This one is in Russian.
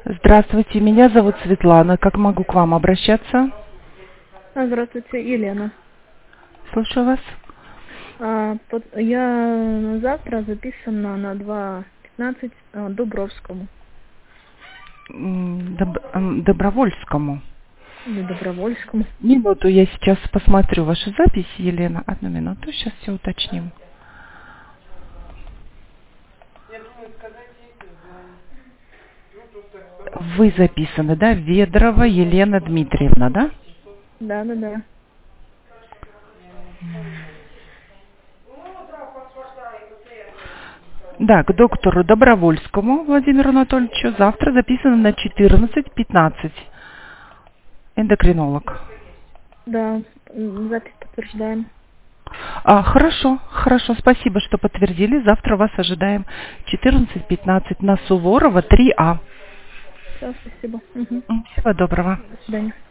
Здравствуйте, меня зовут Светлана. Как могу к вам обращаться? Здравствуйте, Елена. Слушаю вас. Я завтра записана на 2:15 Дубровскому. Добровольскому. Или Добровольскому. Минуту, я сейчас посмотрю ваши записи, Елена. Одну минуту, сейчас все уточним. Вы записаны, да? Ведрова Елена Дмитриевна, да? Да. Да, к доктору Добровольскому Владимиру Анатольевичу завтра записано на 14:15. Эндокринолог. Да, запись подтверждаем. Хорошо, спасибо, что подтвердили. Завтра вас ожидаем 14:15 на Суворова 3А. Все, спасибо. Угу. Всего доброго. До свидания.